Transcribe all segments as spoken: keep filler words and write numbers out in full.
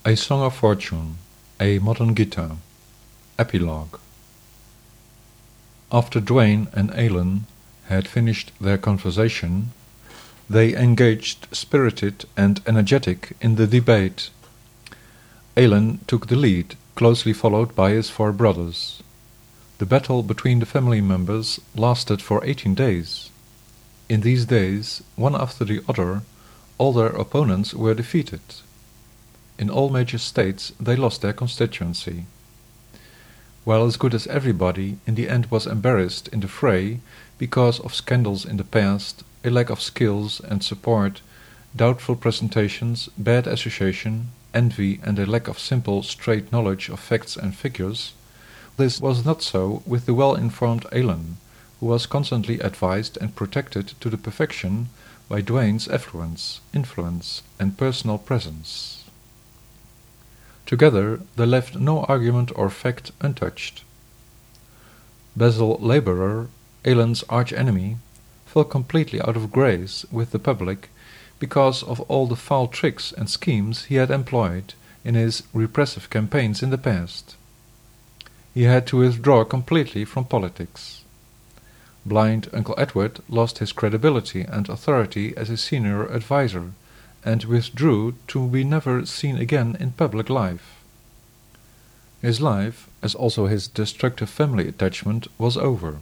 A Song of Fortune, a Modern Gita. Epilogue. After Dwayne and Alan had finished their conversation, they engaged spirited and energetic in the debate. Alan took the lead, closely followed by his four brothers. The battle between the family members lasted for eighteen days. In these days, one after the other, all their opponents were defeated. In all major states they lost their constituency. While as good as everybody in the end was embarrassed in the fray because of scandals in the past, a lack of skills and support, doubtful presentations, bad association, envy and a lack of simple, straight knowledge of facts and figures, this was not so with the well-informed Alan, who was constantly advised and protected to the perfection by Dwayne's affluence, influence and personal presence. Together they left no argument or fact untouched. Basil Labourer, Alan's arch-enemy, fell completely out of grace with the public because of all the foul tricks and schemes he had employed in his repressive campaigns in the past. He had to withdraw completely from politics. Blind Uncle Edward lost his credibility and authority as a senior advisor, and withdrew to be never seen again in public life. His life, as also his destructive family attachment, was over.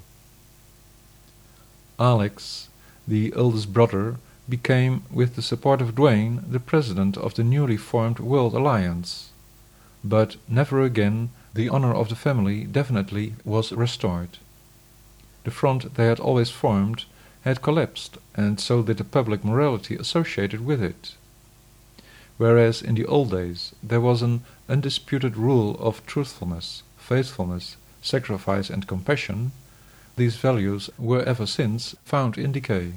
Alex, the eldest brother, became, with the support of Dwayne, the president of the newly formed World Alliance. But never again the honor of the family definitely was restored. The front they had always formed had collapsed, and so did the public morality associated with it. Whereas in the old days there was an undisputed rule of truthfulness, faithfulness, sacrifice and compassion, these values were ever since found in decay.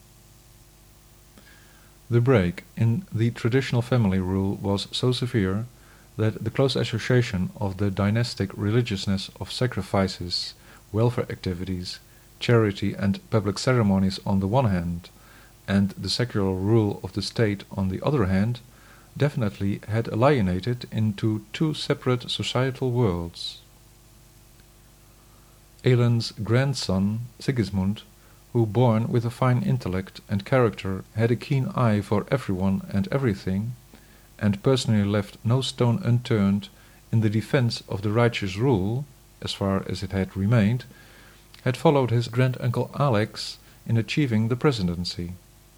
The break in the traditional family rule was so severe that the close association of the dynastic religiousness of sacrifices, welfare activities, charity and public ceremonies on the one hand, and the secular rule of the state on the other hand, definitely had alienated into two separate societal worlds. Alan's grandson, Sigismund, who born with a fine intellect and character had a keen eye for everyone and everything, and personally left no stone unturned in the defense of the righteous rule, as far as it had remained, had followed his grand-uncle Alex in achieving the presidency.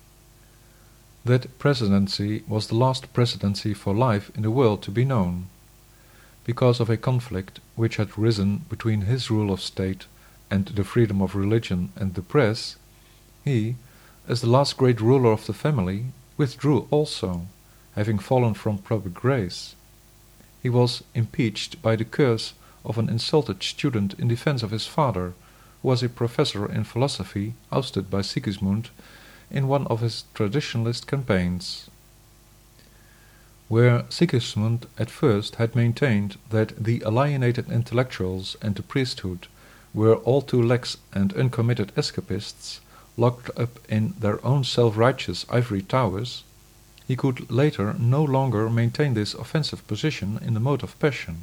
That presidency was the last presidency for life in the world to be known. Because of a conflict which had risen between his rule of state and the freedom of religion and the press, he, as the last great ruler of the family, withdrew also, having fallen from public grace. He was impeached by the curse of an insulted student in defense of his father, who was a professor in philosophy ousted by Sigismund in one of his traditionalist campaigns. Where Sigismund at first had maintained that the alienated intellectuals and the priesthood were all too lax and uncommitted escapists, locked up in their own self-righteous ivory towers, he could later no longer maintain this offensive position in the mode of passion.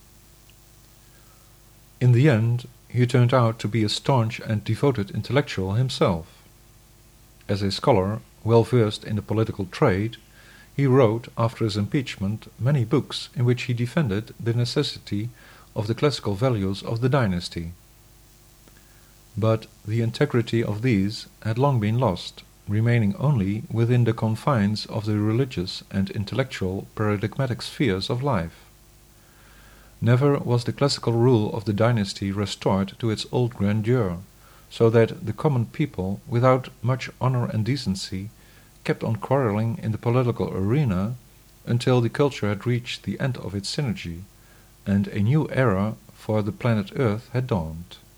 In the end, he turned out to be a staunch and devoted intellectual himself. As a scholar, well versed in the political trade, he wrote, after his impeachment, many books in which he defended the necessity of the classical values of the dynasty. But the integrity of these had long been lost, remaining only within the confines of the religious and intellectual paradigmatic spheres of life. Never was the classical rule of the dynasty restored to its old grandeur, so that the common people, without much honor and decency, kept on quarreling in the political arena until the culture had reached the end of its synergy, and a new era for the planet Earth had dawned.